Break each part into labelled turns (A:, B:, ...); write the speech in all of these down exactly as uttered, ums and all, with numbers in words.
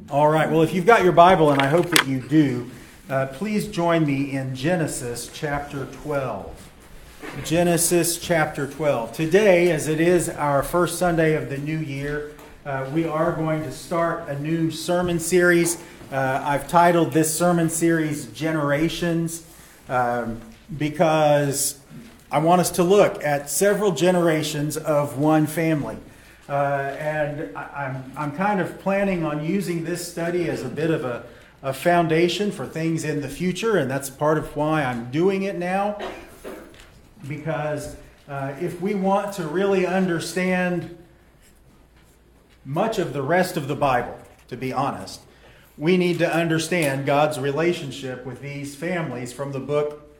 A: All right, well, if you've got your Bible, and I hope that you do, uh, please join me in Genesis chapter twelve. Genesis chapter twelve. Today, as it is our first Sunday of the new year, uh, we are going to start a new sermon series. Uh, I've titled this sermon series Generations um, because I want us to look at several generations of one family. Uh, and I, I'm, I'm kind of planning on using this study as a bit of a, a foundation for things in the future, and that's part of why I'm doing it now. Because uh, if we want to really understand much of the rest of the Bible, to be honest, we need to understand God's relationship with these families from the book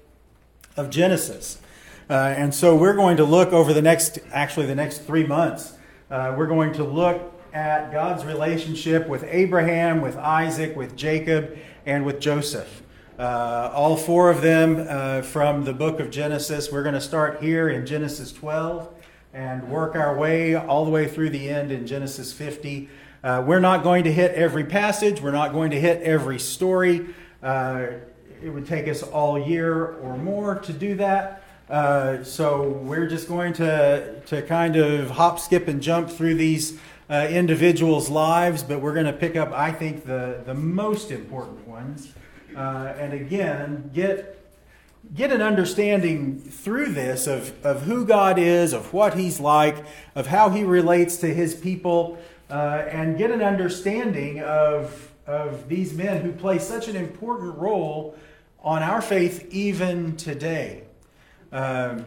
A: of Genesis. Uh, and so we're going to look over the next, actually the next three months, Uh, we're going to look at God's relationship with Abraham, with Isaac, with Jacob, and with Joseph. Uh, all four of them uh, from the book of Genesis. We're going to start here in Genesis twelve and work our way all the way through the end in Genesis fifty. Uh, we're not going to hit every passage. We're not going to hit every story. Uh, it would take us all year or more to do that. Uh, so we're just going to to kind of hop, skip, and jump through these uh, individuals' lives, but we're going to pick up, I think, the, the most important ones. Uh, and again, get get an understanding through this of, of who God is, of what He's like, of how He relates to His people, uh, and get an understanding of, of these men who play such an important role on our faith even today. Um,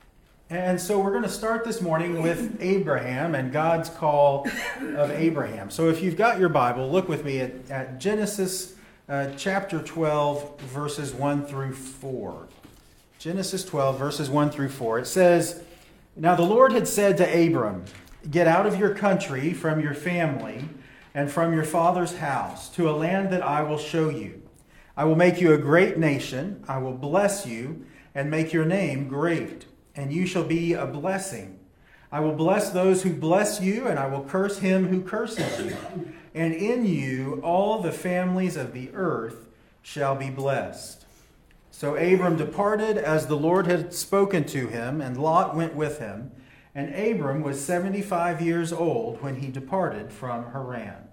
A: and so we're going to start this morning with Abraham and God's call of Abraham. So if you've got your Bible, look with me at, at Genesis uh, chapter twelve, verses one through four. Genesis twelve, verses one through four. It says, "Now the Lord had said to Abram, 'Get out of your country, from your family, and from your father's house, to a land that I will show you. I will make you a great nation. I will bless you and make your name great, and you shall be a blessing. I will bless those who bless you, and I will curse him who curses you. And in you all the families of the earth shall be blessed.' So Abram departed as the Lord had spoken to him, and Lot went with him. And Abram was seventy-five years old when he departed from Haran."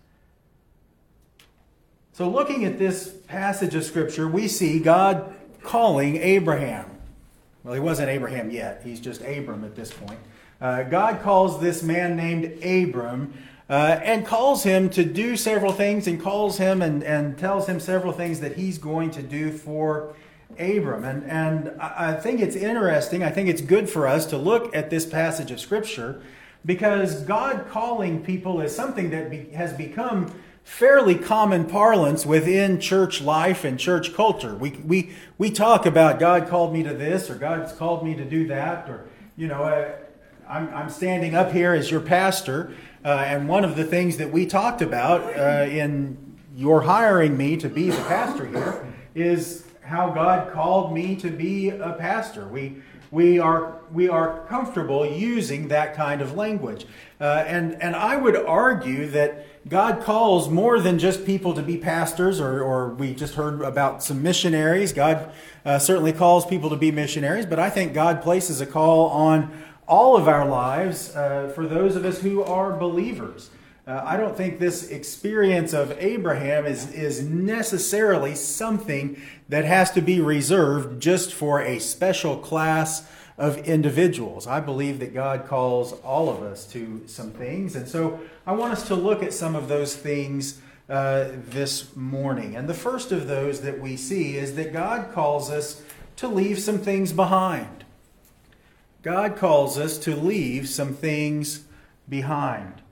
A: So looking at this passage of Scripture, we see God calling Abraham. Well, he wasn't Abraham yet. He's just Abram at this point. Uh, God calls this man named Abram uh, and calls him to do several things, and calls him and, and tells him several things that he's going to do for Abram. And, and I think it's interesting. I think it's good for us to look at this passage of Scripture, because God calling people is something that be, has become fairly common parlance within church life and church culture. We we we talk about God called me to this, or God's called me to do that, or you know, uh, I'm I'm standing up here as your pastor, uh, and one of the things that we talked about uh, in your hiring me to be the pastor here is how God called me to be a pastor. We we are we are comfortable using that kind of language, uh, and and I would argue that God calls more than just people to be pastors, or, or we just heard about some missionaries. God uh, certainly calls people to be missionaries, but I think God places a call on all of our lives uh, for those of us who are believers. Uh, I don't think this experience of Abraham is, is necessarily something that has to be reserved just for a special class of individuals. I believe that God calls all of us to some things, and so I want us to look at some of those things uh, this morning. And the first of those that we see is that God calls us to leave some things behind. God calls us to leave some things behind.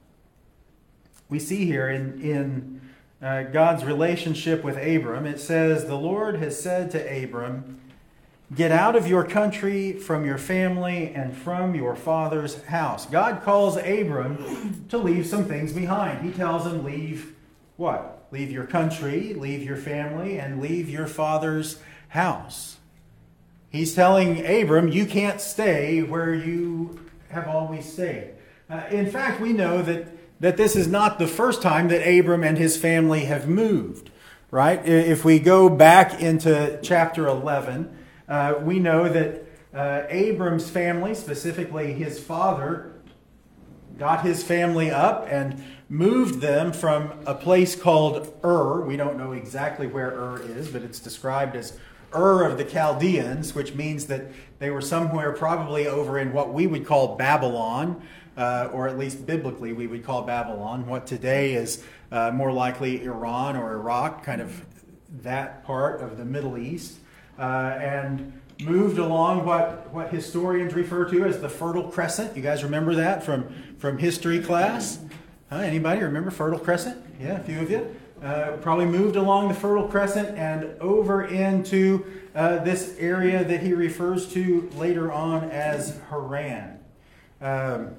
A: We see here in, in uh, God's relationship with Abram, it says, "The Lord has said to Abram, 'Get out of your country, from your family, and from your father's house.'" God calls Abram to leave some things behind. He tells him, leave what? Leave your country, leave your family, and leave your father's house. He's telling Abram, you can't stay where you have always stayed. Uh, in fact, we know that that this is not the first time that Abram and his family have moved, right? If we go back into chapter eleven, uh, we know that uh, Abram's family, specifically his father, got his family up and moved them from a place called Ur. We don't know exactly where Ur is, but it's described as Ur of the Chaldeans, which means that they were somewhere probably over in what we would call Babylon, uh, or at least biblically we would call Babylon, what today is uh, more likely Iran or Iraq, kind of that part of the Middle East, uh, and moved along what, what historians refer to as the Fertile Crescent. You guys remember that from, from history class? Huh? Anybody remember Fertile Crescent? Yeah, a few of you. Uh, probably moved along the Fertile Crescent and over into uh, this area that he refers to later on as Haran. Um,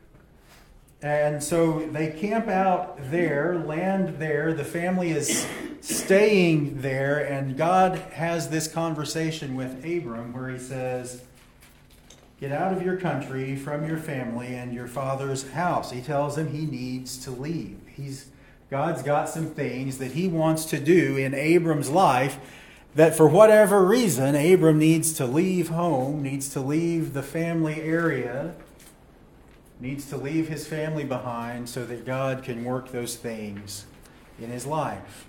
A: and so they camp out there, land there. The family is staying there, and God has this conversation with Abram where he says, get out of your country, from your family and your father's house. He tells him he needs to leave. He's God's got some things that he wants to do in Abram's life that for whatever reason, Abram needs to leave home, needs to leave the family area, needs to leave his family behind so that God can work those things in his life.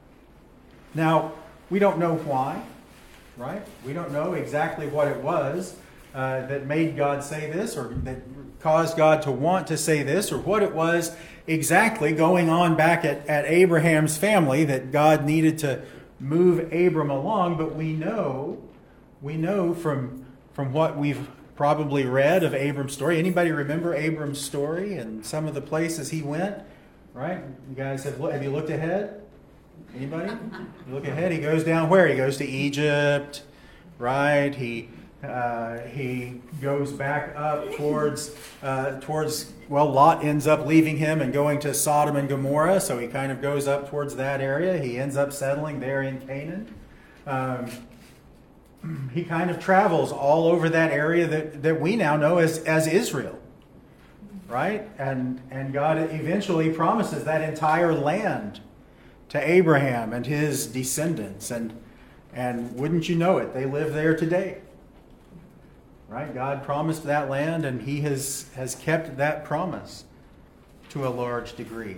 A: Now, we don't know why, right? We don't know exactly what it was uh, that made God say this, or that caused God to want to say this, or what it was exactly going on back at, at Abraham's family that God needed to move Abram along. But we know, we know from, from what we've probably read of Abram's story. Anybody remember Abram's story and some of the places he went? Right? You guys have, have you looked ahead? Anybody? You look ahead. He goes down where? He goes to Egypt, right? He uh, he goes back up towards uh, towards. Well, Lot ends up leaving him and going to Sodom and Gomorrah, so he kind of goes up towards that area. He ends up settling there in Canaan. Um, he kind of travels all over that area that, that we now know as, as Israel, right? And and God eventually promises that entire land to Abraham and his descendants. And, and wouldn't you know it, they live there today. Right? God promised that land, and he has, has kept that promise to a large degree.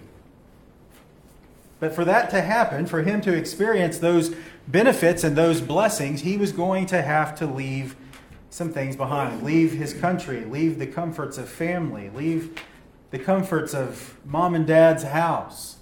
A: But for that to happen, for him to experience those benefits and those blessings, he was going to have to leave some things behind. Leave his country, leave the comforts of family, leave the comforts of mom and dad's house.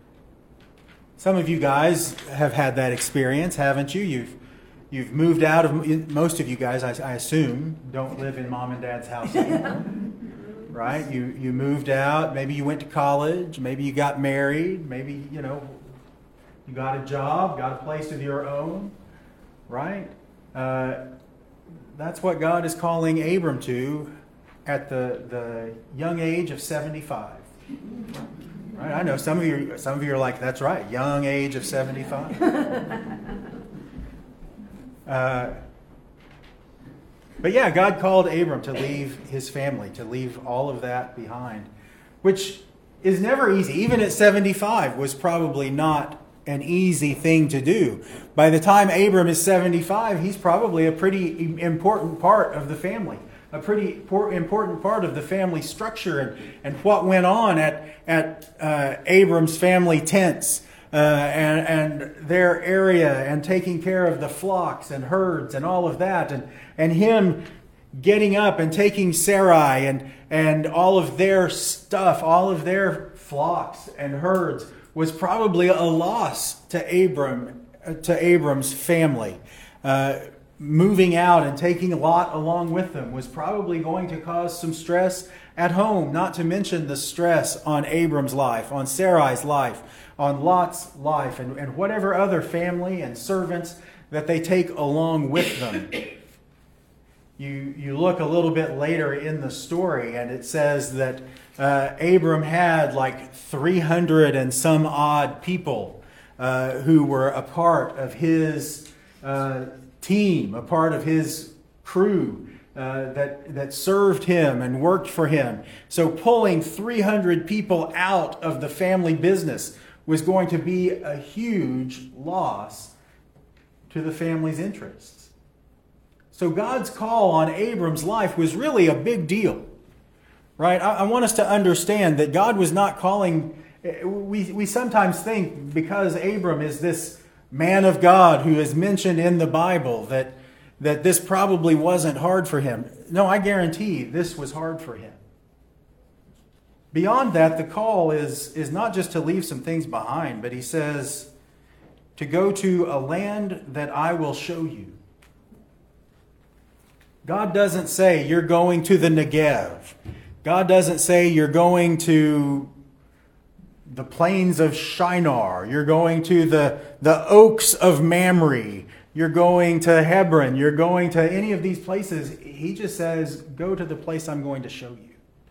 A: Some of you guys have had that experience, haven't you? You've You've moved out of, most of you guys, I, I assume, don't live in mom and dad's house anymore, right? You you moved out, maybe you went to college, maybe you got married, maybe, you know, you got a job, got a place of your own, right? Uh, that's what God is calling Abram to at the, the young age of seventy-five. Right? I know some of you some of you are like, that's right, young age of seventy-five. Uh, but yeah, God called Abram to leave his family, to leave all of that behind, which is never easy. Even at seventy-five was probably not an easy thing to do. By the time Abram is seventy-five, he's probably a pretty important part of the family, a pretty important part of the family structure and, and what went on at, at uh, Abram's family tents. Uh, and, and their area, and taking care of the flocks and herds and all of that, and and him getting up and taking Sarai and and all of their stuff, all of their flocks and herds, was probably a loss to Abram, to Abram's family. Uh, moving out and taking Lot along with them was probably going to cause some stress at home, not to mention the stress on Abram's life, on Sarai's life, on Lot's life, and, and whatever other family and servants that they take along with them. You, you look a little bit later in the story, and it says that uh, Abram had like three hundred and some odd people uh, who were a part of his uh, team, a part of his crew uh, that, that served him and worked for him. So pulling three hundred people out of the family business was going to be a huge loss to the family's interests. So God's call on Abram's life was really a big deal, right? I, I want us to understand that God was not calling... We, we sometimes think because Abram is this man of God who is mentioned in the Bible that, that this probably wasn't hard for him. No, I guarantee this was hard for him. Beyond that, the call is, is not just to leave some things behind, but he says to go to a land that I will show you. God doesn't say you're going to the Negev. God doesn't say you're going to the plains of Shinar. You're going to the, the oaks of Mamre. You're going to Hebron. You're going to any of these places. He just says, go to the place I'm going to show you.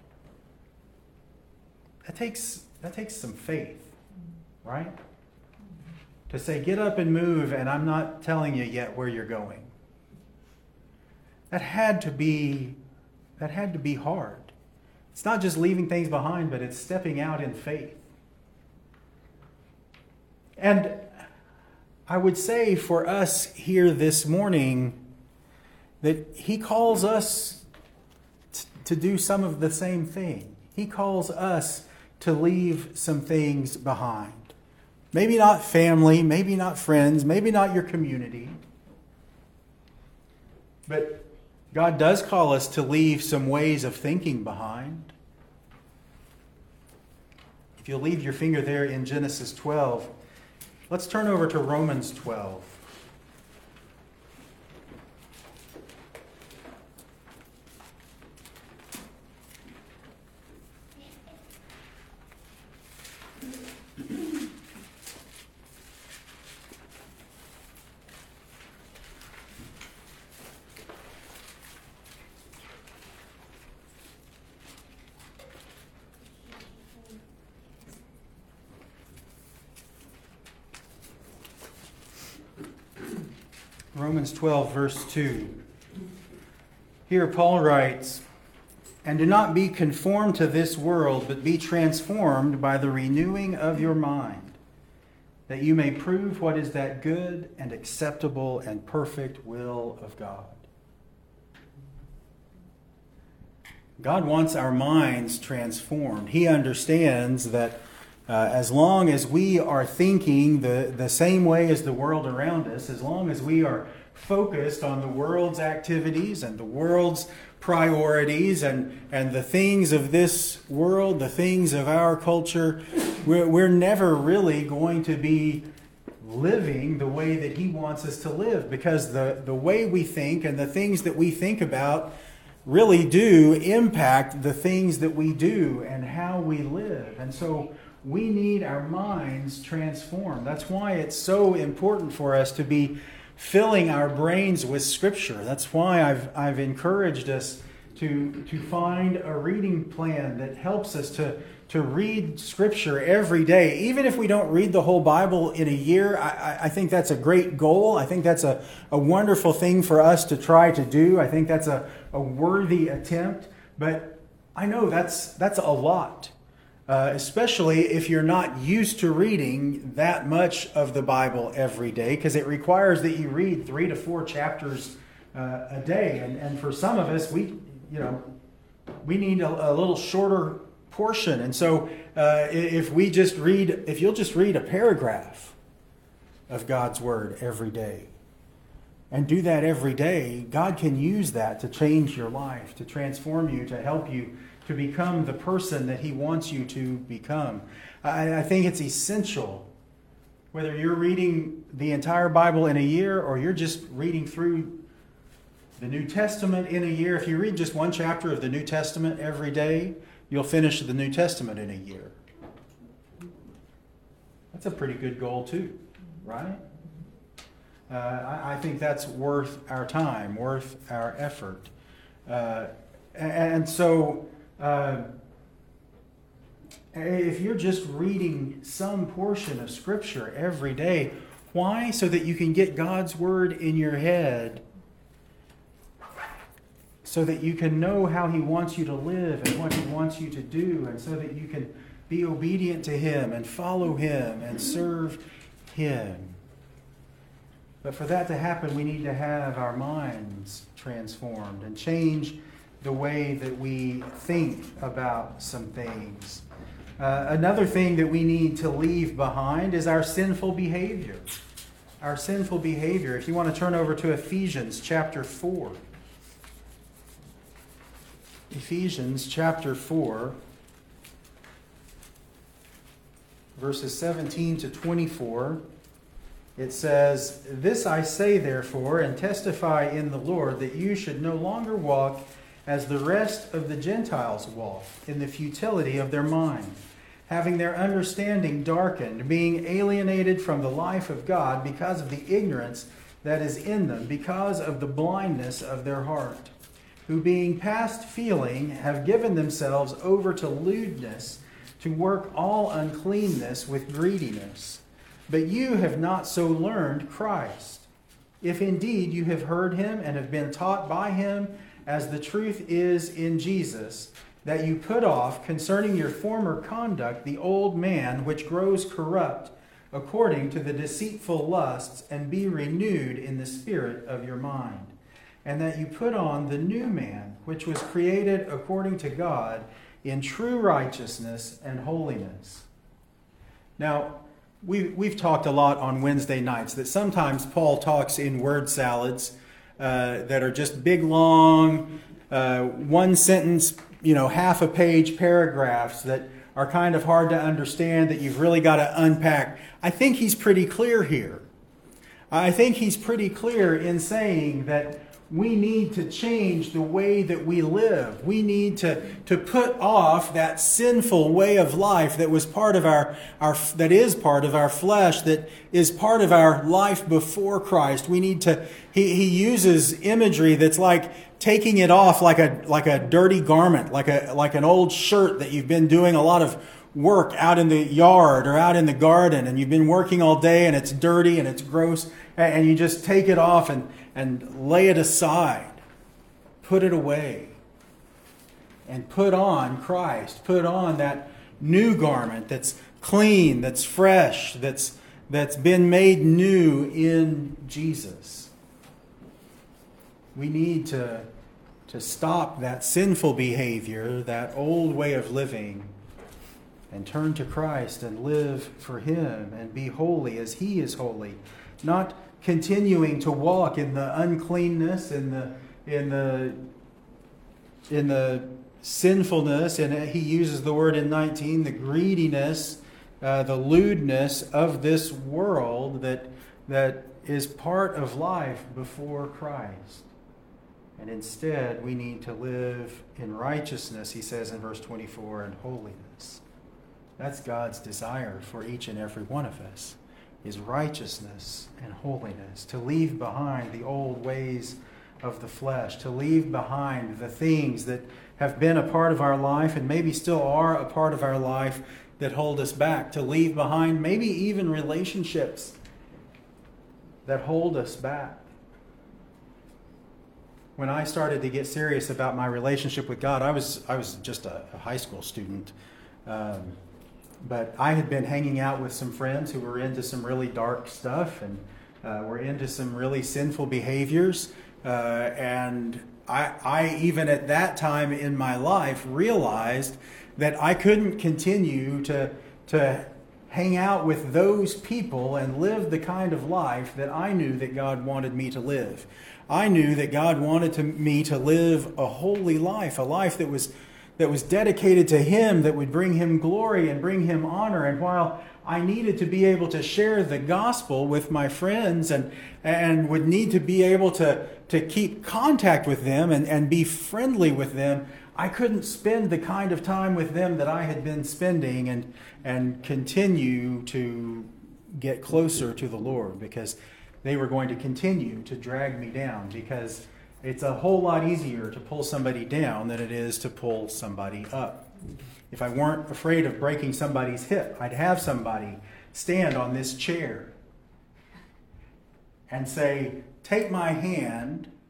A: That takes, that takes some faith, right? To say, get up and move, and I'm not telling you yet where you're going. That had to be, that had to be hard. It's not just leaving things behind, but it's stepping out in faith. And I would say for us here this morning that he calls us t- to do some of the same thing. He calls us to leave some things behind. Maybe not family, maybe not friends, maybe not your community. But God does call us to leave some ways of thinking behind. If you'll leave your finger there in Genesis twelve, let's turn over to Romans twelve. Romans twelve, verse two. Here Paul writes, "And do not be conformed to this world, but be transformed by the renewing of your mind, that you may prove what is that good and acceptable and perfect will of God." God wants our minds transformed. He understands that Uh, as long as we are thinking the, the same way as the world around us, as long as we are focused on the world's activities and the world's priorities and, and the things of this world, the things of our culture, we're, we're never really going to be living the way that he wants us to live, because the, the way we think and the things that we think about really do impact the things that we do and how we live. And so we need our minds transformed. That's why it's so important for us to be filling our brains with Scripture. That's why I've I've encouraged us to to find a reading plan that helps us to to read Scripture every day. Even if we don't read the whole Bible in a year, I, I think that's a great goal. I think that's a, a wonderful thing for us to try to do. I think that's a, a worthy attempt. But I know that's that's a lot. Uh, especially if you're not used to reading that much of the Bible every day, because it requires that you read three to four chapters uh, a day. And, and for some of us, we, you know, we need a, a little shorter portion. And so uh, if we just read, if you'll just read a paragraph of God's Word every day, and do that every day, God can use that to change your life, to transform you, to help you to become the person that he wants you to become. I, I think it's essential, whether you're reading the entire Bible in a year or you're just reading through the New Testament in a year. If you read just one chapter of the New Testament every day, you'll finish the New Testament in a year. That's a pretty good goal too, right? Uh, I, I think that's worth our time, worth our effort. Uh, and, and so... Uh, if you're just reading some portion of Scripture every day, why? So that you can get God's Word in your head, so that you can know how he wants you to live and what he wants you to do, and so that you can be obedient to him and follow him and serve him. But for that to happen, we need to have our minds transformed and change the way that we think about some things. Uh, another thing that we need to leave behind is our sinful behavior. Our sinful behavior. If you want to turn over to Ephesians chapter four. Ephesians chapter four, verses seventeen to twenty-four. It says, "This I say, therefore, and testify in the Lord, that you should no longer walk as the rest of the Gentiles walk, in the futility of their mind, having their understanding darkened, being alienated from the life of God because of the ignorance that is in them, because of the blindness of their heart, who being past feeling have given themselves over to lewdness, to work all uncleanness with greediness. But you have not so learned Christ, if indeed you have heard him and have been taught by him, as the truth is in Jesus, that you put off concerning your former conduct the old man which grows corrupt according to the deceitful lusts, and be renewed in the spirit of your mind, and that you put on the new man which was created according to God in true righteousness and holiness." Now, we, we've talked a lot on Wednesday nights that sometimes Paul talks in word salads uh, that are just big, long, uh, one sentence, you know, half a page paragraphs that are kind of hard to understand, that you've really got to unpack. I think he's pretty clear here. I think he's pretty clear in saying that we need to change the way that we live. We need to, to put off that sinful way of life that was part of our, our that is part of our flesh, that is part of our life before Christ. We need to, he, he uses imagery that's like taking it off like a like a dirty garment, like a like an old shirt that you've been doing a lot of work out in the yard or out in the garden, and you've been working all day and it's dirty and it's gross, and you just take it off and and lay it aside, put it away, and put on Christ. Put on that new garment that's clean, that's fresh, that's that's been made new in Jesus. We need to, to stop that sinful behavior, that old way of living, and turn to Christ and live for him and be holy as he is holy, not continuing to walk in the uncleanness, in the in the in the sinfulness, and he uses the word in nineteen, the greediness, uh, the lewdness of this world that that is part of life before Christ. And instead, we need to live in righteousness, he says in verse twenty-four, and holiness. That's God's desire for each and every one of us, is righteousness and holiness, to leave behind the old ways of the flesh, to leave behind the things that have been a part of our life and maybe still are a part of our life that hold us back, to leave behind maybe even relationships that hold us back. When I started to get serious about my relationship with God, I was I was just a, a high school student. Um, But I had been hanging out with some friends who were into some really dark stuff and uh, were into some really sinful behaviors. Uh, and I, I, even at that time in my life, realized that I couldn't continue to, to hang out with those people and live the kind of life that I knew that God wanted me to live. I knew that God wanted to, me to live a holy life, a life that was that was dedicated to him, that would bring him glory and bring him honor. And while I needed to be able to share the gospel with my friends and and would need to be able to, to keep contact with them and, and be friendly with them, I couldn't spend the kind of time with them that I had been spending and and continue to get closer to the Lord, because they were going to continue to drag me down, because it's a whole lot easier to pull somebody down than it is to pull somebody up. If I weren't afraid of breaking somebody's hip, I'd have somebody stand on this chair and say, take my hand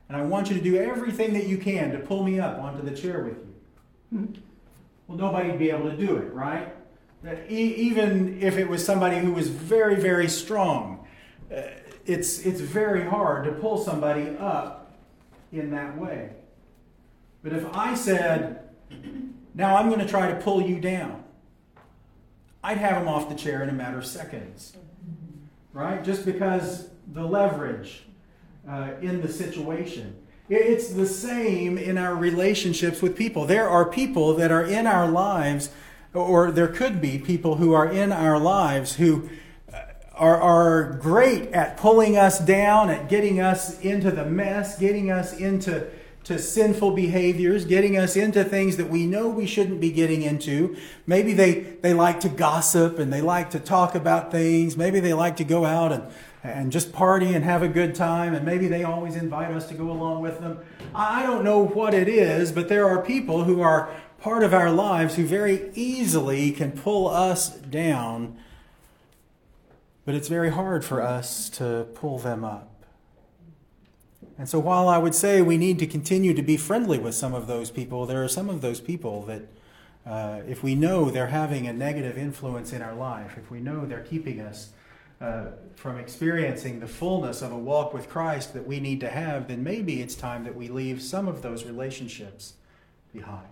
A: and I want you to do everything that you can to pull me up onto the chair with you. Well, nobody'd be able to do it, right? Even if it was somebody who was very, very strong, uh, it's, it's very hard to pull somebody up in that way. But if I said, now I'm going to try to pull you down, I'd have them off the chair in a matter of seconds, right? Just because the leverage uh, in the situation. It's the same in our relationships with people. There are people that are in our lives, or there could be people who are in our lives who are, are great at pulling us down, at getting us into the mess, getting us into to sinful behaviors, getting us into things that we know we shouldn't be getting into. Maybe they, they like to gossip and they like to talk about things. Maybe they like to go out and, and just party and have a good time. And maybe they always invite us to go along with them. I don't know what it is, but there are people who are part of our lives who very easily can pull us down. But it's very hard for us to pull them up. And so while I would say we need to continue to be friendly with some of those people, there are some of those people that uh, if we know they're having a negative influence in our life, if we know they're keeping us uh, from experiencing the fullness of a walk with Christ that we need to have, then maybe it's time that we leave some of those relationships behind.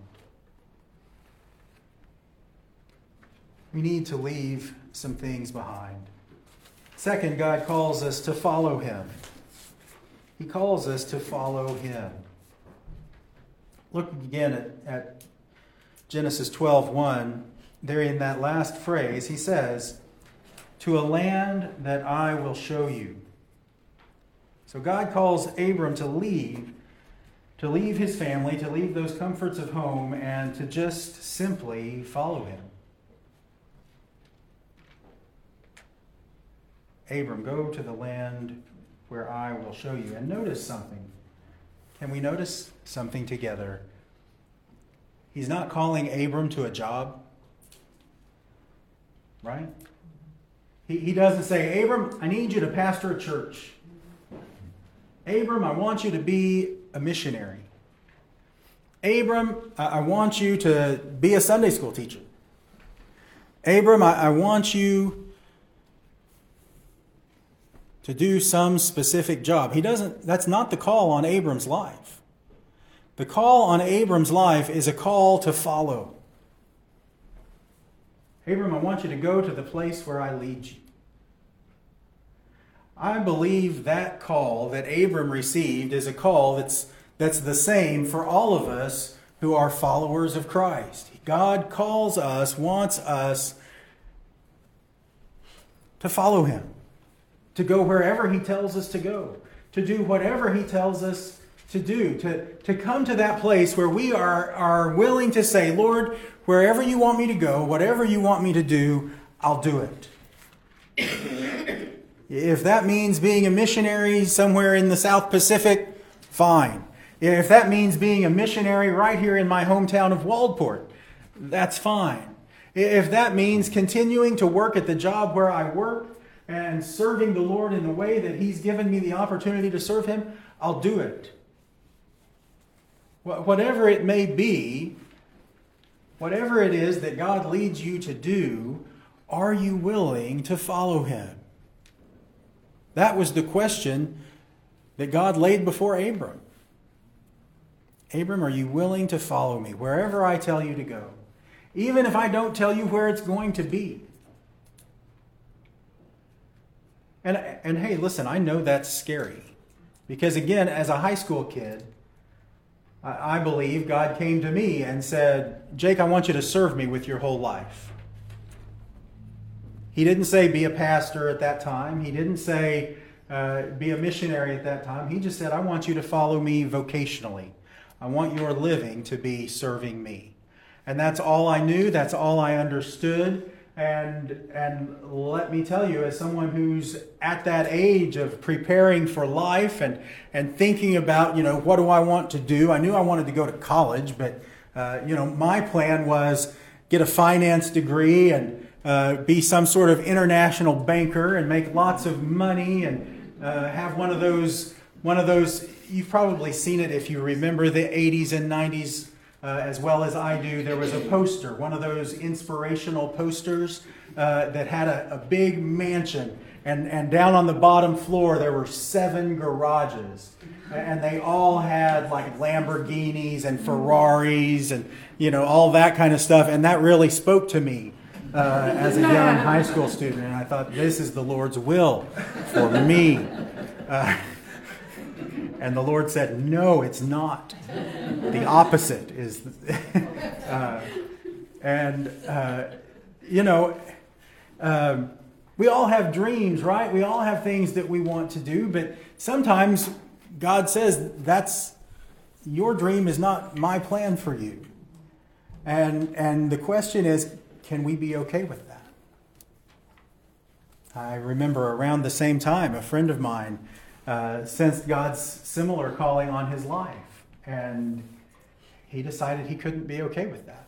A: We need to leave some things behind. Second, God calls us to follow Him. He calls us to follow Him. Look again at, at Genesis twelve one. There in that last phrase, he says, to a land that I will show you. So God calls Abram to leave, to leave his family, to leave those comforts of home, and to just simply follow Him. Abram, go to the land where I will show you. And notice something. Can we notice something together? He's not calling Abram to a job, right? He, he doesn't say, Abram, I need you to pastor a church. Abram, I want you to be a missionary. Abram, I, I want you to be a Sunday school teacher. Abram, I, I want you to do some specific job. He doesn't, that's not the call on Abram's life. The call on Abram's life is a call to follow. Abram, I want you to go to the place where I lead you. I believe that call that Abram received is a call that's, that's the same for all of us who are followers of Christ. God calls us, wants us to follow Him, to go wherever He tells us to go, to do whatever He tells us to do, to, to come to that place where we are, are willing to say, Lord, wherever you want me to go, whatever you want me to do, I'll do it. If that means being a missionary somewhere in the South Pacific, fine. If that means being a missionary right here in my hometown of Waldport, that's fine. If that means continuing to work at the job where I work, and serving the Lord in the way that He's given me the opportunity to serve Him, I'll do it. Whatever it may be, whatever it is that God leads you to do, are you willing to follow Him? That was the question that God laid before Abram. Abram, are you willing to follow me wherever I tell you to go? Even if I don't tell you where it's going to be. And, and hey, listen, I know that's scary. Because again, as a high school kid, I, I believe God came to me and said, Jake, I want you to serve me with your whole life. He didn't say be a pastor at that time. He didn't say uh, be a missionary at that time. He just said, I want you to follow me vocationally. I want your living to be serving me. And that's all I knew. That's all I understood. And and let me tell you, as someone who's at that age of preparing for life and, and thinking about, you know, what do I want to do? I knew I wanted to go to college, but, uh, you know, my plan was get a finance degree and uh, be some sort of international banker and make lots of money and uh, have one of those one of those, you've probably seen it if you remember the eighties and nineties uh, as well as I do. There was a poster, one of those inspirational posters uh, that had a, a big mansion. And, and down on the bottom floor, there were seven garages. And they all had like Lamborghinis and Ferraris and, you know, all that kind of stuff. And that really spoke to me uh, as a young high school student. And I thought, this is the Lord's will for me. Uh, and the Lord said, no, it's not. The opposite is. uh, and, uh, you know, um, we all have dreams, right? We all have things that we want to do. But sometimes God says, that's your dream is not my plan for you. And and the question is, can we be okay with that? I remember around the same time, a friend of mine uh, sensed God's similar calling on his life. And he decided he couldn't be okay with that.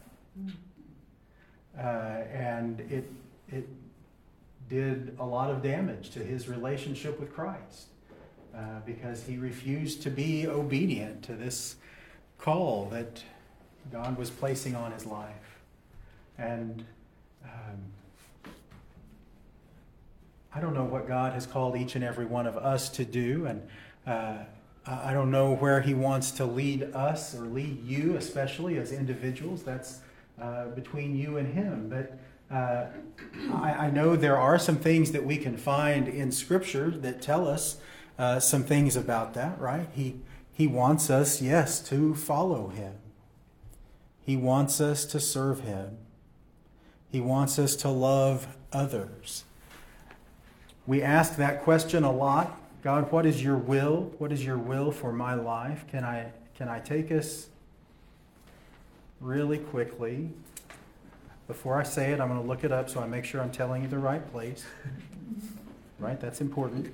A: Uh, and it it did a lot of damage to his relationship with Christ. Uh, because he refused to be obedient to this call that God was placing on his life. And um, I don't know what God has called each and every one of us to do, and uh, I don't know where he wants to lead us or lead you, especially as individuals. That's uh, between you and him. But uh, I, I know there are some things that we can find in Scripture that tell us Uh, some things about that, right? He he wants us, yes, to follow him. He wants us to serve him. He wants us to love others. We ask that question a lot. God, what is your will? What is your will for my life? Can I can I take us really quickly? Before I say it, I'm going to look it up so I make sure I'm telling you the right place. Right? That's important.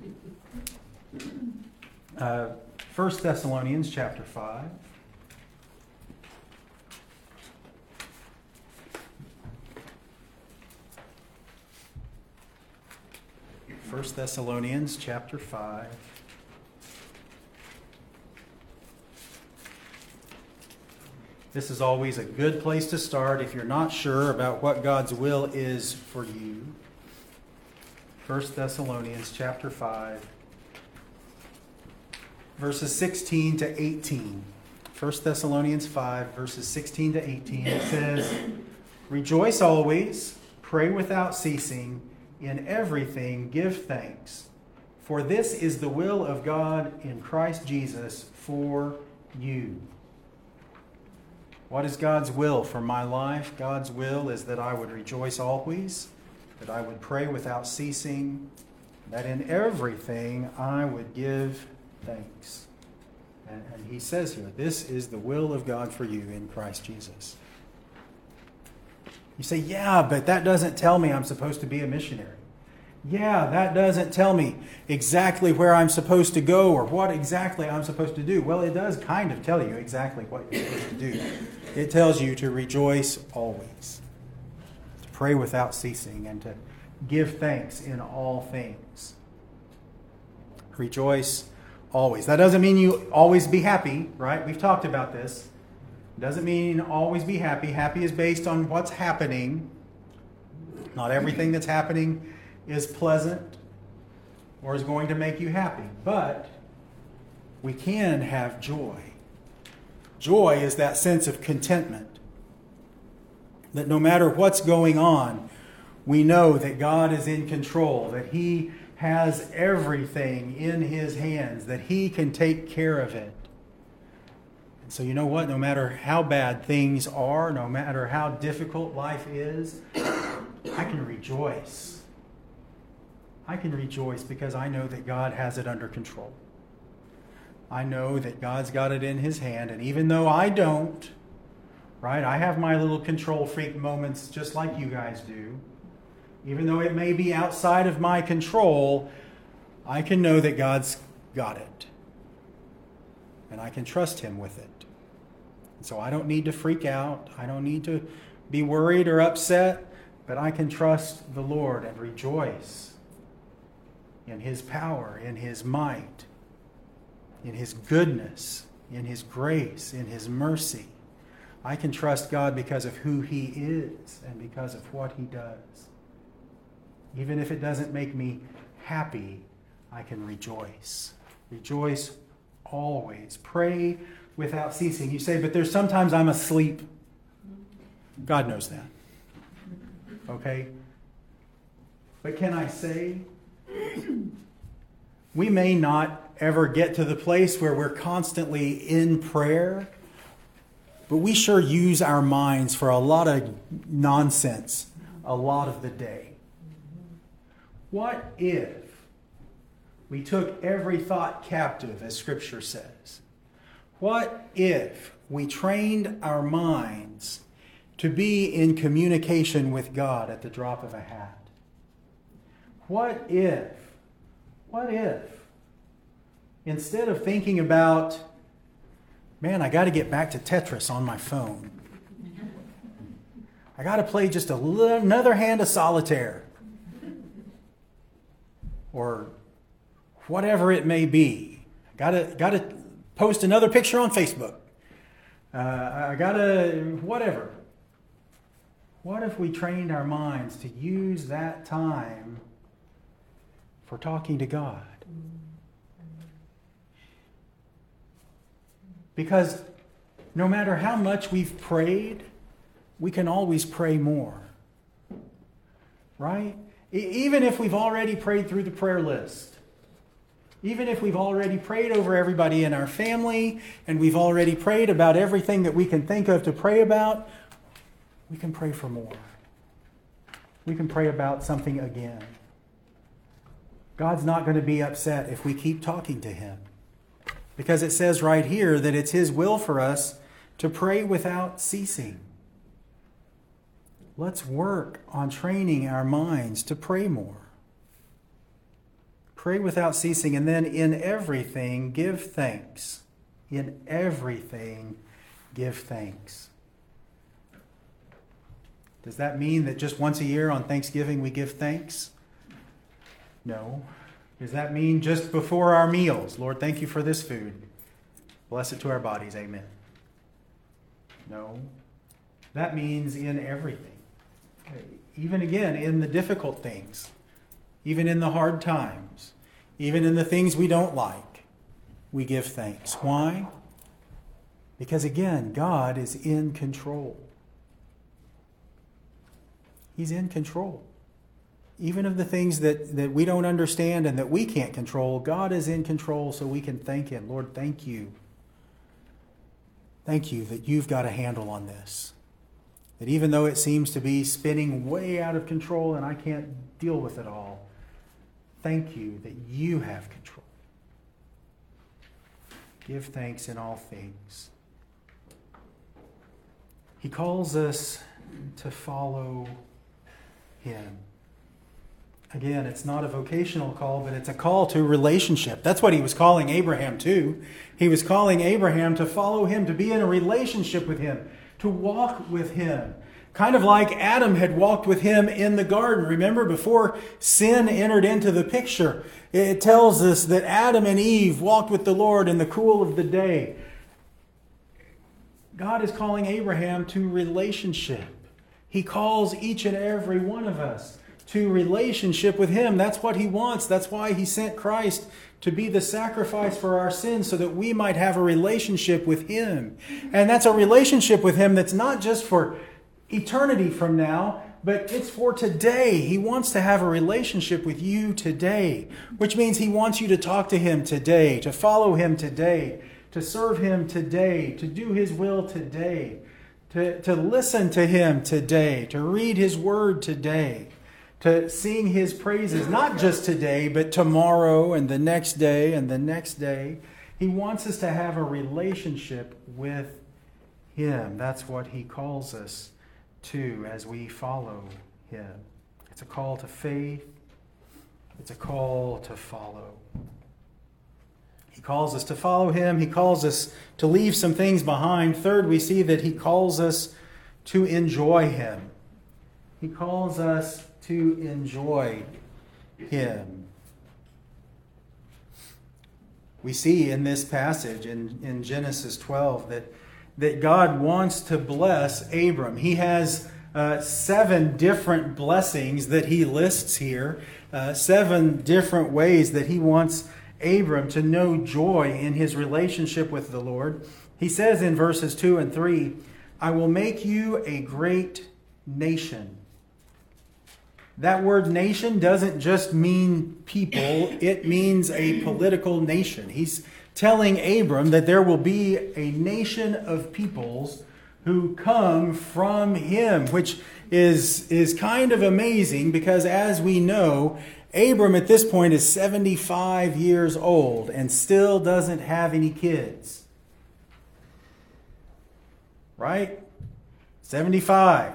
A: Uh, First Thessalonians chapter five. First Thessalonians chapter five. This is always a good place to start if you're not sure about what God's will is for you. First Thessalonians chapter five. Verses sixteen to eighteen. First Thessalonians five, verses sixteen to eighteen. It says, rejoice always, pray without ceasing, in everything give thanks. For this is the will of God in Christ Jesus for you. What is God's will for my life? God's will is that I would rejoice always, that I would pray without ceasing, that in everything I would give thanks. And, and he says here, this is the will of God for you in Christ Jesus. You say, yeah, but that doesn't tell me I'm supposed to be a missionary. Yeah, that doesn't tell me exactly where I'm supposed to go or what exactly I'm supposed to do. Well, it does kind of tell you exactly what you're supposed to do. It tells you to rejoice always, to pray without ceasing, and to give thanks in all things. Rejoice always. That doesn't mean you always be happy, right? We've talked about this. It doesn't mean always be happy. Happy is based on what's happening. Not everything that's happening is pleasant or is going to make you happy. But we can have joy. Joy is that sense of contentment. That no matter what's going on, we know that God is in control, that He has everything in His hands, that He can take care of it. And so you know what? No matter how bad things are, no matter how difficult life is, I can rejoice. I can rejoice because I know that God has it under control. I know that God's got it in His hand, and even though I don't, right, I have my little control freak moments just like you guys do. Even though it may be outside of my control, I can know that God's got it. And I can trust Him with it. And so I don't need to freak out. I don't need to be worried or upset. But I can trust the Lord and rejoice in His power, in His might. in His goodness, in His grace, in His mercy. I can trust God because of who He is and because of what He does. Even if it doesn't make me happy, I can rejoice. Rejoice always. Pray without ceasing. You say, but there's sometimes I'm asleep. God knows that. Okay? But can I say, we may not ever get to the place where we're constantly in prayer, but we sure use our minds for a lot of nonsense a lot of the day. What if we took every thought captive, as Scripture says? What if we trained our minds to be in communication with God at the drop of a hat? What if, what if, instead of thinking about, man, I got to get back to Tetris on my phone. I got to play just a little, another hand of solitaire. Or whatever it may be. I got to got to post another picture on Facebook. Uh, I got to whatever. What if we trained our minds to use that time for talking to God? Because no matter how much we've prayed, we can always pray more. Right? E- even if we've already prayed through the prayer list. Even if we've already prayed over everybody in our family, and we've already prayed about everything that we can think of to pray about, we can pray for more. We can pray about something again. God's not going to be upset if we keep talking to Him. Because it says right here that it's His will for us to pray without ceasing. Let's work on training our minds to pray more. Pray without ceasing, and then in everything give thanks. In everything give thanks. Does that mean that just once a year on Thanksgiving we give thanks? No. Does that mean just before our meals, Lord, thank you for this food. Bless it to our bodies, amen. No. That means in everything. Even again, in the difficult things. Even in the hard times. Even in the things we don't like. We give thanks. Why? Because again, God is in control. He's in control. Even of the things that, that we don't understand and that we can't control, God is in control so we can thank Him. Lord, thank you. Thank you that you've got a handle on this. That even though it seems to be spinning way out of control and I can't deal with it all, thank you that you have control. Give thanks in all things. He calls us to follow Him. Again, it's not a vocational call, but it's a call to relationship. That's what He was calling Abraham to. He was calling Abraham to follow Him, to be in a relationship with Him, to walk with Him. Kind of like Adam had walked with Him in the garden. Remember, before sin entered into the picture, it tells us that Adam and Eve walked with the Lord in the cool of the day. God is calling Abraham to relationship. He calls each and every one of us to relationship with Him. That's what He wants. That's why He sent Christ to be the sacrifice for our sins so that we might have a relationship with Him. And that's a relationship with Him that's not just for eternity from now, but it's for today. He wants to have a relationship with you today, which means He wants you to talk to Him today, to follow Him today, to serve Him today, to do His will today, to, to listen to Him today, to read His Word today, to sing His praises, not just today, but tomorrow and the next day and the next day. He wants us to have a relationship with Him. That's what He calls us to as we follow Him. It's a call to faith. It's a call to follow. He calls us to follow Him. He calls us to leave some things behind. Third, we see that He calls us to enjoy Him. He calls us to enjoy Him. We see in this passage in, in Genesis twelve that, that God wants to bless Abram. He has uh, seven different blessings that he lists here, uh, seven different ways that he wants Abram to know joy in his relationship with the Lord. He says in verses two and three, I will make you a great nation. That word nation doesn't just mean people, it means a political nation. He's telling Abram that there will be a nation of peoples who come from him, which is, is kind of amazing because, as we know, Abram at this point is seventy-five years old and still doesn't have any kids. Right? seventy-five.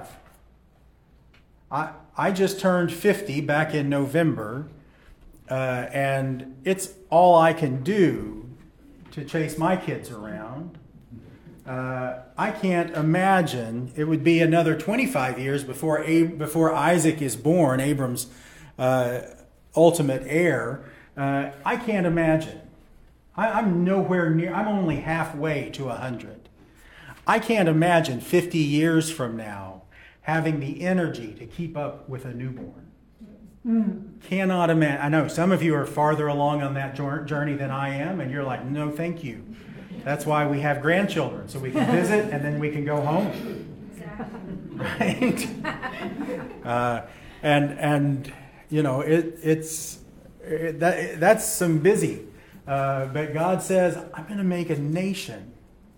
A: I I just turned fifty back in November, uh, and it's all I can do to chase my kids around. Uh, I can't imagine it would be another twenty-five years before Ab- before Isaac is born, Abram's uh, ultimate heir. Uh, I can't imagine. I, I'm nowhere near. I'm only halfway to a hundred. I can't imagine fifty years from now having the energy to keep up with a newborn. Mm. Cannot imagine. I know some of you are farther along on that journey than I am, and you're like, no, thank you. That's why we have grandchildren, so we can visit and then we can go home. Right? uh, and and you know it it's it, that that's some busy. Uh, but God says, I'm going to make a nation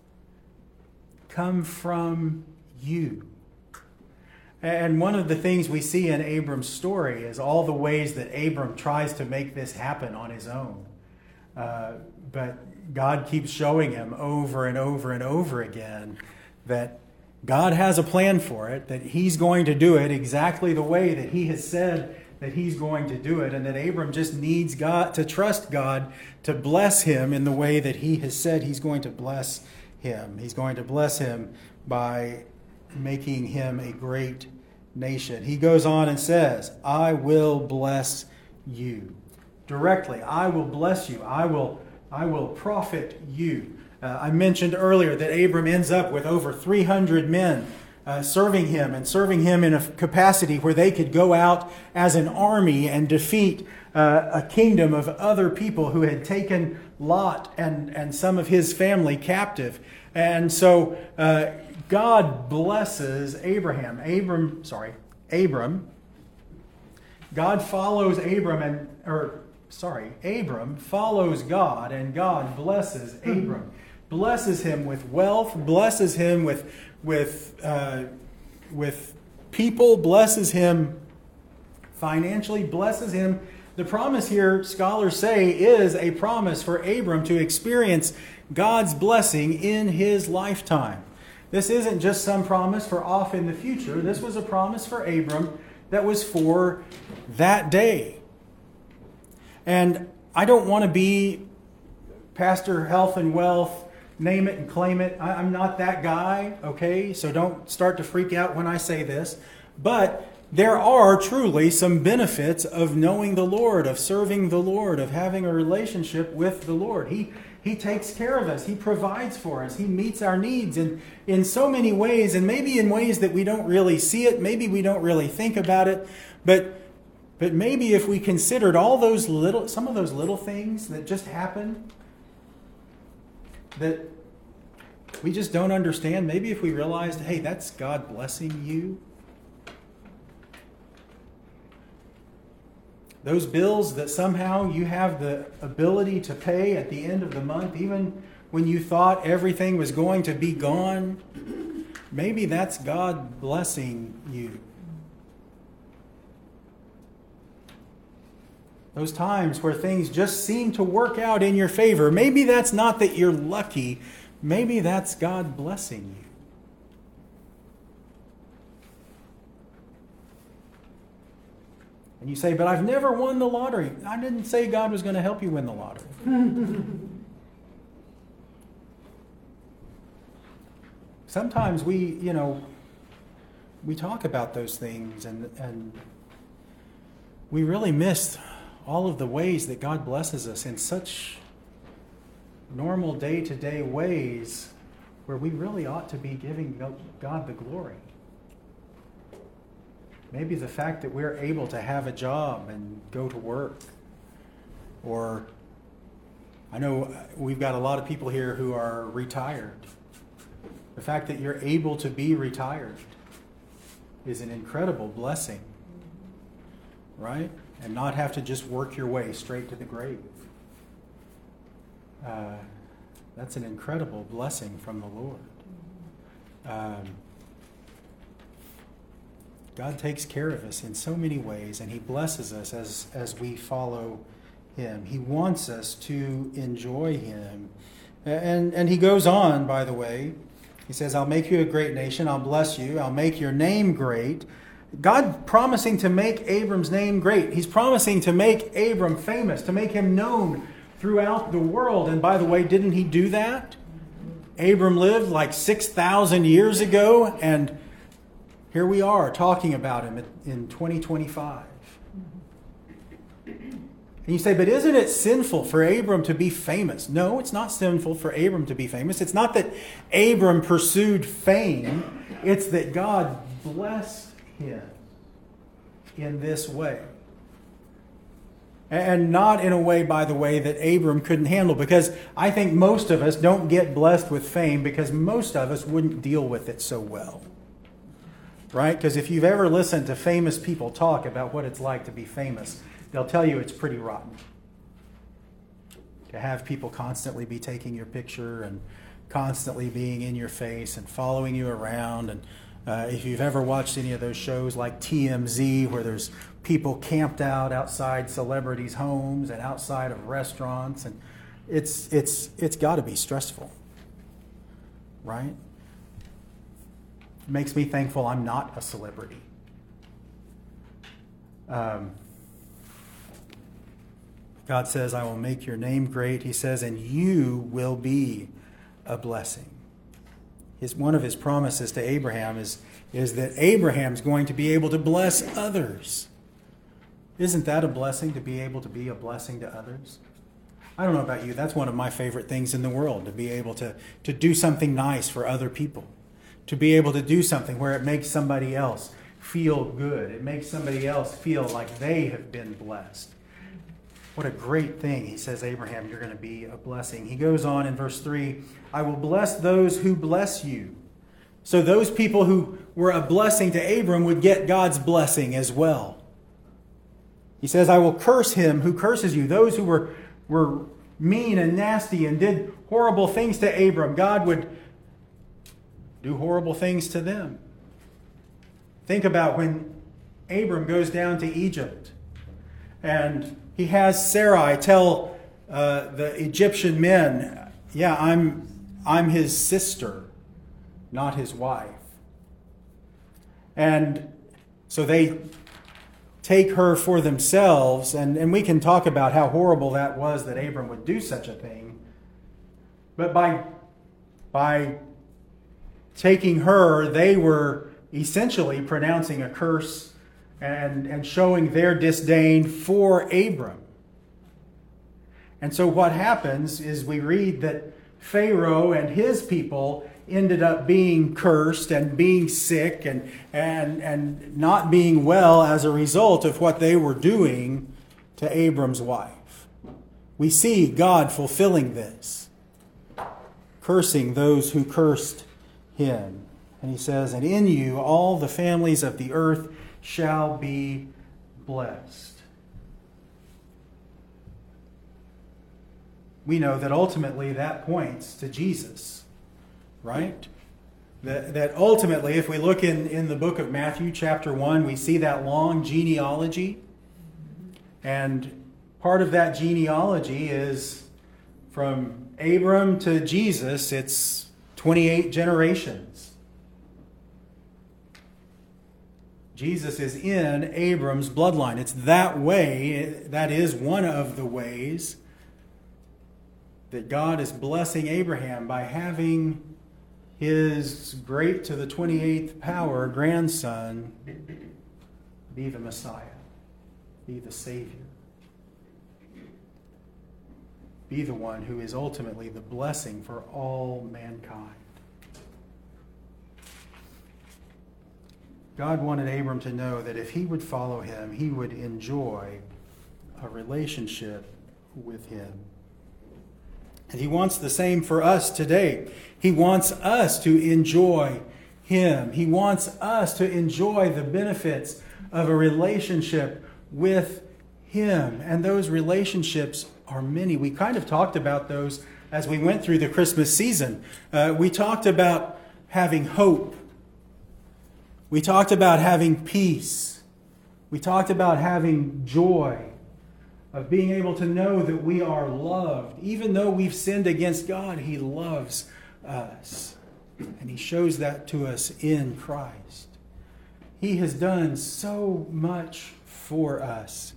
A: come from you. And one of the things we see in Abram's story is all the ways that Abram tries to make this happen on his own. Uh, but God keeps showing him over and over and over again that God has a plan for it, that he's going to do it exactly the way that he has said that he's going to do it, and that Abram just needs God to trust God to bless him in the way that he has said he's going to bless him. He's going to bless him by making him a great nation. He goes on and says, I will bless you. Directly, I will bless you. I will, I will profit you. Uh, I mentioned earlier that Abram ends up with over three hundred men uh, serving him and serving him in a capacity where they could go out as an army and defeat uh, a kingdom of other people who had taken Lot and, and some of his family captive. And so uh, God blesses Abraham. Abram, sorry, Abram. God follows Abram and, or sorry, Abram follows God, and God blesses Abram. Blesses him with wealth, blesses him with with uh, with people, blesses him financially, blesses him. The promise here, scholars say, is a promise for Abram to experience God's blessing in his lifetime. This isn't just some promise for off in the future. This was a promise for Abram that was for that day. And I don't want to be Pastor Health and Wealth, name it and claim it. I, I'm not that guy, okay? So don't start to freak out when I say this. But there are truly some benefits of knowing the Lord, of serving the Lord, of having a relationship with the Lord. He He takes care of us. He provides for us. He meets our needs in, in so many ways, and maybe in ways that we don't really see it. Maybe we don't really think about it. But but maybe if we considered all those little, some of those little things that just happen, that we just don't understand. Maybe if we realized, hey, that's God blessing you. Those bills that somehow you have the ability to pay at the end of the month, even when you thought everything was going to be gone, maybe that's God blessing you. Those times where things just seem to work out in your favor, maybe that's not that you're lucky, maybe that's God blessing you. And you say, but I've never won the lottery. I didn't say God was going to help you win the lottery. Sometimes we, you know, we talk about those things and, and we really miss all of the ways that God blesses us in such normal day-to-day ways where we really ought to be giving God the glory. Maybe the fact that we're able to have a job and go to work. Or I know we've got a lot of people here who are retired. The fact that you're able to be retired is an incredible blessing, right? And not have to just work your way straight to the grave. Uh, that's an incredible blessing from the Lord. Um, God takes care of us in so many ways, and He blesses us as, as we follow Him. He wants us to enjoy Him. And, and He goes on, by the way. He says, I'll make you a great nation. I'll bless you. I'll make your name great. God promising to make Abram's name great. He's promising to make Abram famous, to make him known throughout the world. And by the way, didn't He do that? Abram lived like six thousand years ago, and here we are talking about him in twenty twenty-five. And you say, but isn't it sinful for Abram to be famous? No, it's not sinful for Abram to be famous. It's not that Abram pursued fame. It's that God blessed him in this way. And not in a way, by the way, that Abram couldn't handle. Because I think most of us don't get blessed with fame because most of us wouldn't deal with it so well. Right? Because if you've ever listened to famous people talk about what it's like to be famous, they'll tell you it's pretty rotten. To have people constantly be taking your picture and constantly being in your face and following you around. And uh, if you've ever watched any of those shows like T M Z, where there's people camped out outside celebrities' homes and outside of restaurants, and it's it's it's got to be stressful, right? It makes me thankful I'm not a celebrity. Um, God says, I will make your name great. He says, and you will be a blessing. His, one of his promises to Abraham is, is that Abraham's going to be able to bless others. Isn't that a blessing, to be able to be a blessing to others? I don't know about you. That's one of my favorite things in the world, to be able to, to do something nice for other people. To be able to do something where it makes somebody else feel good. It makes somebody else feel like they have been blessed. What a great thing. He says, Abraham, you're going to be a blessing. He goes on in verse three, I will bless those who bless you. So those people who were a blessing to Abram would get God's blessing as well. He says, I will curse him who curses you. Those who were, were mean and nasty and did horrible things to Abram, God would do horrible things to them. Think about when Abram goes down to Egypt and he has Sarai tell uh, the Egyptian men, yeah, I'm, I'm his sister, not his wife. And so they take her for themselves, and, and we can talk about how horrible that was that Abram would do such a thing. But by, by taking her, they were essentially pronouncing a curse and, and showing their disdain for Abram. And so what happens is we read that Pharaoh and his people ended up being cursed and being sick and, and, and not being well as a result of what they were doing to Abram's wife. We see God fulfilling this, cursing those who cursed him. And he says, and in you all the families of the earth shall be blessed. We know that ultimately that points to Jesus, right? That, that ultimately, if we look in, in the book of Matthew chapter one, we see that long genealogy. And part of that genealogy is from Abram to Jesus, it's twenty-eight generations. Jesus is in Abram's bloodline. It's that way, that is one of the ways that God is blessing Abraham by having his great to the twenty-eighth power grandson be the Messiah, be the Savior. be the one who is ultimately the blessing for all mankind. God wanted Abram to know that if he would follow him, he would enjoy a relationship with him. And he wants the same for us today. He wants us to enjoy him. He wants us to enjoy the benefits of a relationship with him. And those relationships are many. We kind of talked about those as we went through the Christmas season. Uh, we talked about having hope. We talked about having peace. We talked about having joy, of being able to know that we are loved. Even though we've sinned against God, he loves us. And he shows that to us in Christ. He has done so much for us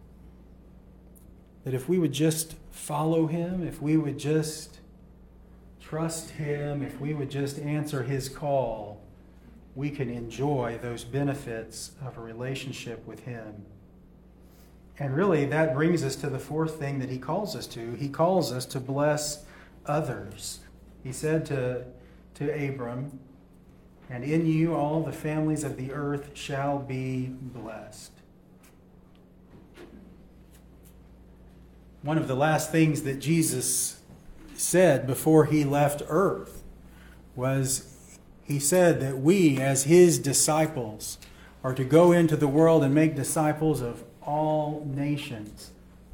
A: that if we would just follow him, if we would just trust him, if we would just answer his call, we can enjoy those benefits of a relationship with him. And really, that brings us to the fourth thing that he calls us to. He calls us to bless others. He said to, to Abram, "And in you all the families of the earth shall be blessed." One of the last things that Jesus said before he left earth was, he said that we, as his disciples, are to go into the world and make disciples of all nations.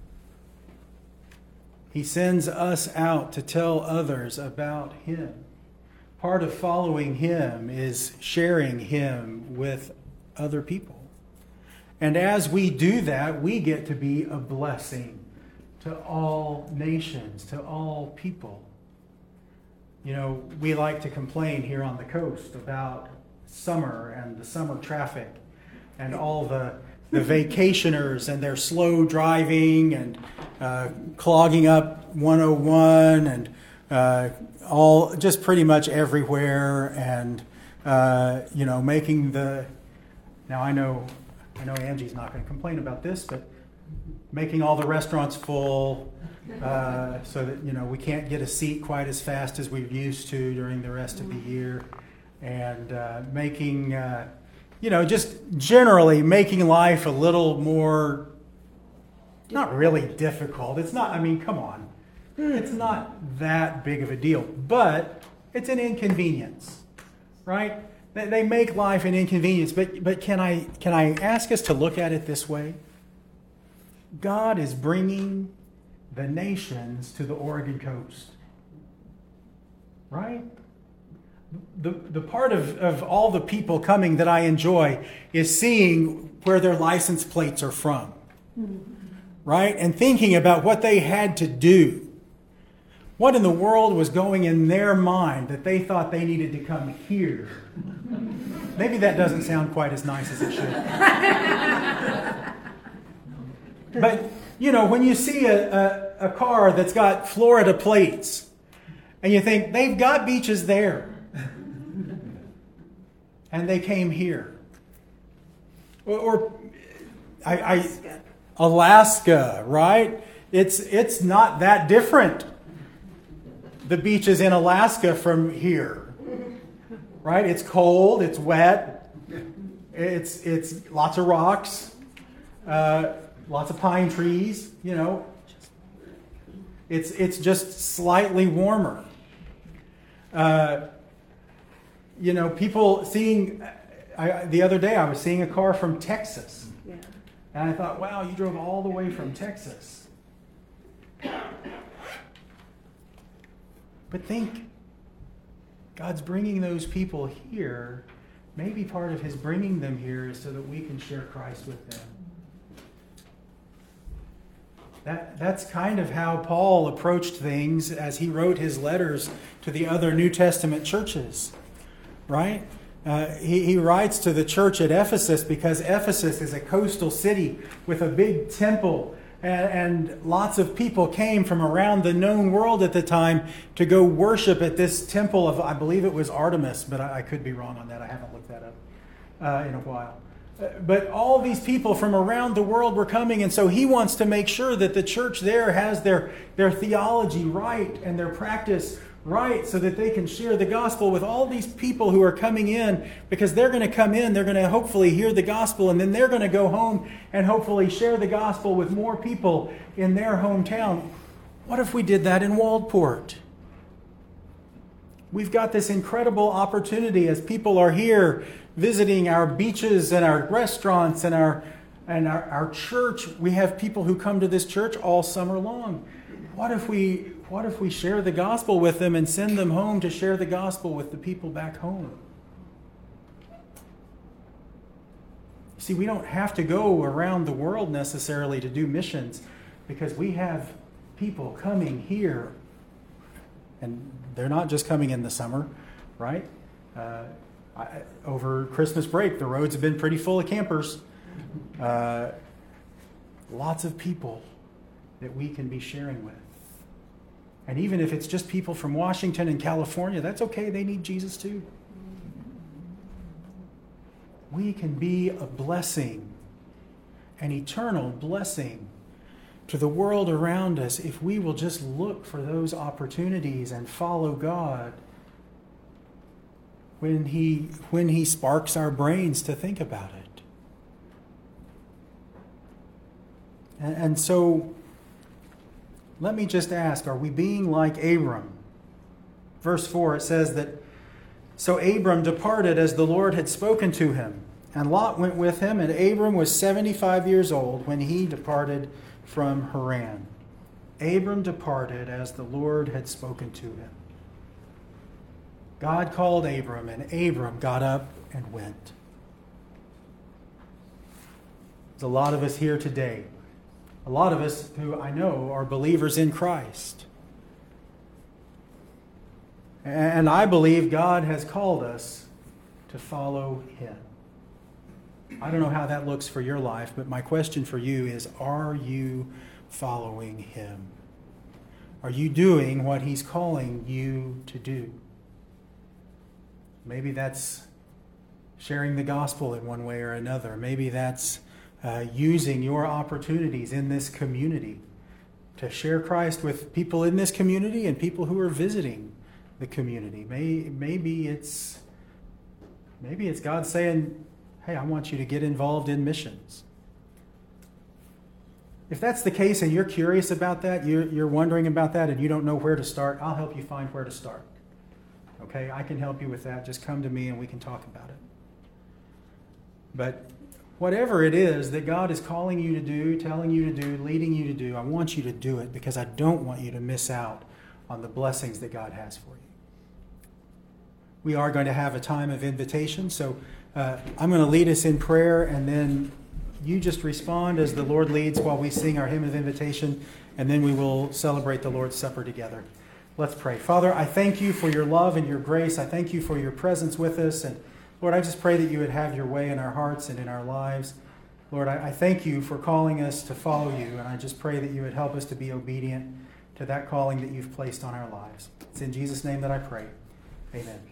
A: He sends us out to tell others about him. Part of following him is sharing him with other people. And as we do that, we get to be a blessing to all nations, to all people. You know, we like to complain here on the coast about summer and the summer traffic and all the, the vacationers and their slow driving and uh, clogging up one oh one and uh, all just pretty much everywhere, and uh, you know, making the now I know I know Angie's not going to complain about this, but making all the restaurants full. Uh, so that, you know, we can't get a seat quite as fast as we used to during the rest of the year, and uh, making, uh, you know, just generally making life a little more, not really difficult. It's not, I mean, come on. It's not that big of a deal, but it's an inconvenience, right? They, they make life an inconvenience, but but can I can I ask us to look at it this way? God is bringing the nations to the Oregon coast, right? The, the part of, of all the people coming that I enjoy is seeing where their license plates are from, right? And thinking about what they had to do. What in the world was going in their mind that they thought they needed to come here? Maybe that doesn't sound quite as nice as it should. But, you know, when you see a, a, a car that's got Florida plates, and you think, they've got beaches there, and they came here. Or, or I, I, Alaska, right? It's it's not that different, the beaches in Alaska from here, right? It's cold, it's wet, it's it's lots of rocks, uh, lots of pine trees, you know. It's it's just slightly warmer. Uh, you know, people seeing. I, the other day, I was seeing a car from Texas, yeah. And I thought, "Wow, you drove all the way from Texas." But think, God's bringing those people here. Maybe part of His bringing them here is so that we can share Christ with them. That, that's kind of how Paul approached things as he wrote his letters to the other New Testament churches, right? Uh, he, he writes to the church at Ephesus because Ephesus is a coastal city with a big temple, and, and lots of people came from around the known world at the time to go worship at this temple of, I believe it was Artemis, but I, I could be wrong on that. I haven't looked that up uh, in a while. But all these people from around the world were coming, and so he wants to make sure that the church there has their, their theology right and their practice right so that they can share the gospel with all these people who are coming in, because they're going to come in, they're going to hopefully hear the gospel, and then they're going to go home and hopefully share the gospel with more people in their hometown. What if we did that in Waldport? We've got this incredible opportunity as people are here visiting our beaches and our restaurants and our and our, our church. We have people who come to this church all summer long. What if we what if we share the gospel with them and send them home to share the gospel with the people back home? See, we don't have to go around the world necessarily to do missions, because we have people coming here, and they're not just coming in the summer, right? Uh, I, over Christmas break, the roads have been pretty full of campers. Uh, lots of people that we can be sharing with. And even if it's just people from Washington and California, that's okay. They need Jesus too. We can be a blessing, an eternal blessing to the world around us if we will just look for those opportunities and follow God when He when He sparks our brains to think about it. And, and so, let me just ask, are we being like Abram? Verse four, it says that, so Abram departed as the Lord had spoken to him, and Lot went with him, and Abram was seventy-five years old when he departed from Haran. Abram departed as the Lord had spoken to him. God called Abram, and Abram got up and went. There's a lot of us here today. A lot of us who I know are believers in Christ. And I believe God has called us to follow Him. I don't know how that looks for your life, but my question for you is, are you following Him? Are you doing what He's calling you to do? Maybe that's sharing the gospel in one way or another. Maybe that's uh, using your opportunities in this community to share Christ with people in this community and people who are visiting the community. May, maybe it's maybe it's God saying, hey, I want you to get involved in missions. If that's the case and you're curious about that, you're, you're wondering about that, and you don't know where to start, I'll help you find where to start. Okay, I can help you with that. Just come to me and we can talk about it. But whatever it is that God is calling you to do, telling you to do, leading you to do, I want you to do it, because I don't want you to miss out on the blessings that God has for you. We are going to have a time of invitation, so uh, I'm going to lead us in prayer, and then you just respond as the Lord leads while we sing our hymn of invitation, and then we will celebrate the Lord's Supper together. Let's pray. Father, I thank you for your love and your grace. I thank you for your presence with us. And Lord, I just pray that you would have your way in our hearts and in our lives. Lord, I, I thank you for calling us to follow you. And I just pray that you would help us to be obedient to that calling that you've placed on our lives. It's in Jesus' name that I pray. Amen.